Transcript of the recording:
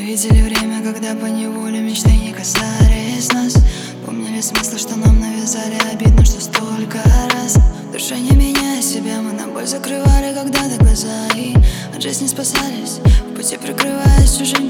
видели время, когда поневоле мечты не касались нас. Помнили смыслы, что нам навязали, обидно, что столько раз. В душе не меняя себя, мы на боль закрывали когда-то глаза и от жизни спасались, в пути прикрываясь чужими